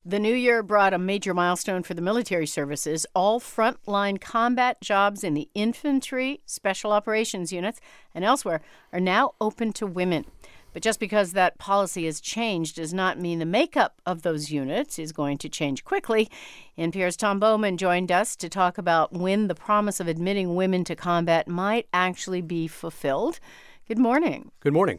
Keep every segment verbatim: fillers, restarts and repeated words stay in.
The new year brought a major milestone for the military services. All frontline combat jobs in the infantry, special operations units, and elsewhere are now open to women. But just because that policy has changed does not mean the makeup of those units is going to change quickly. N P R's Tom Bowman joined us to talk about when the promise of admitting women to combat might actually be fulfilled. Good morning. Good morning.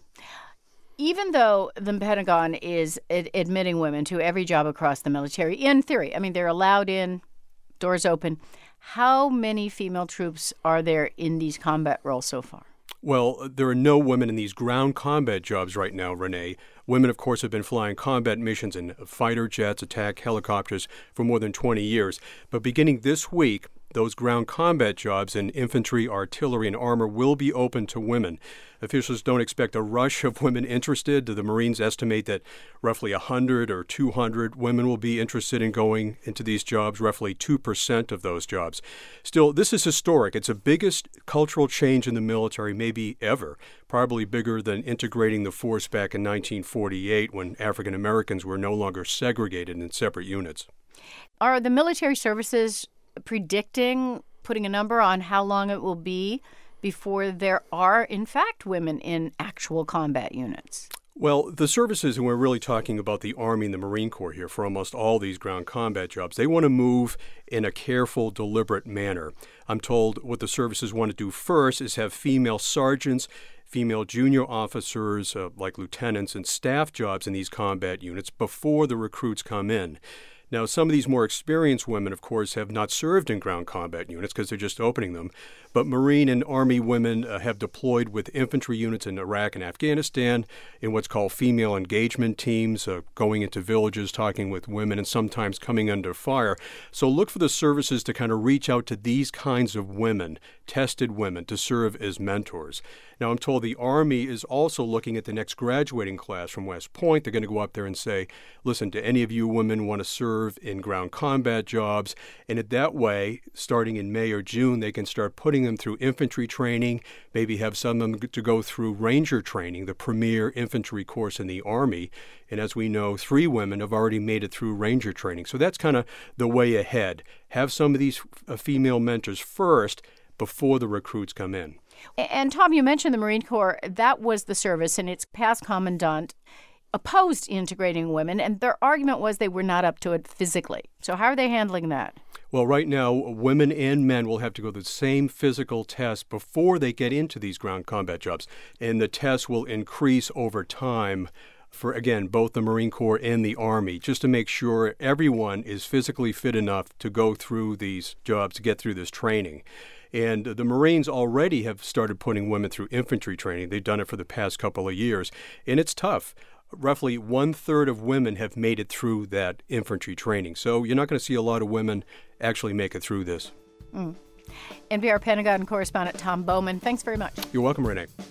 Even though the Pentagon is ad- admitting women to every job across the military, in theory, I mean, they're allowed in, doors open, how many female troops are there in these combat roles so far? Well, there are no women in these ground combat jobs right now, Renee. Women, of course, have been flying combat missions in fighter jets, attack helicopters for more than twenty years. But beginning this week, those ground combat jobs in infantry, artillery, and armor will be open to women. Officials don't expect a rush of women interested. The Marines estimate that roughly one hundred or two hundred women will be interested in going into these jobs, roughly two percent of those jobs. Still, this is historic. It's the biggest cultural change in the military, maybe ever, probably bigger than integrating the force back in nineteen forty-eight when African Americans were no longer segregated in separate units. Are the military services predicting, putting a number on how long it will be before there are, in fact, women in actual combat units? Well, the services, and we're really talking about the Army and the Marine Corps here for almost all these ground combat jobs, they want to move in a careful, deliberate manner. I'm told what the services want to do first is have female sergeants, female junior officers, uh, like lieutenants, and staff jobs in these combat units before the recruits come in. Now, some of these more experienced women, of course, have not served in ground combat units because they're just opening them. But Marine and Army women uh, have deployed with infantry units in Iraq and Afghanistan in what's called female engagement teams, uh, going into villages, talking with women, and sometimes coming under fire. So look for the services to kind of reach out to these kinds of women, tested women, to serve as mentors. Now, I'm told the Army is also looking at the next graduating class from West Point. They're going to go up there and say, listen, do any of you women want to serve in ground combat jobs? And in that way, starting in May or June, they can start putting them through infantry training, maybe have some of them to go through Ranger training, the premier infantry course in the Army. And as we know, three women have already made it through Ranger training. So that's kind of the way ahead. Have some of these uh, female mentors first before the recruits come in. And Tom, you mentioned the Marine Corps. That was the service, and its past commandant opposed integrating women, and their argument was they were not up to it physically. So how are they handling that? Well, right now, women and men will have to go through the same physical test before they get into these ground combat jobs, and the tests will increase over time for, again, both the Marine Corps and the Army, just to make sure everyone is physically fit enough to go through these jobs, to get through this training. And the Marines already have started putting women through infantry training. They've done it for the past couple of years, and it's tough. Roughly one-third of women have made it through that infantry training. So you're not going to see a lot of women actually make it through this. Mm. N P R Pentagon correspondent Tom Bowman, thanks very much. You're welcome, Renee.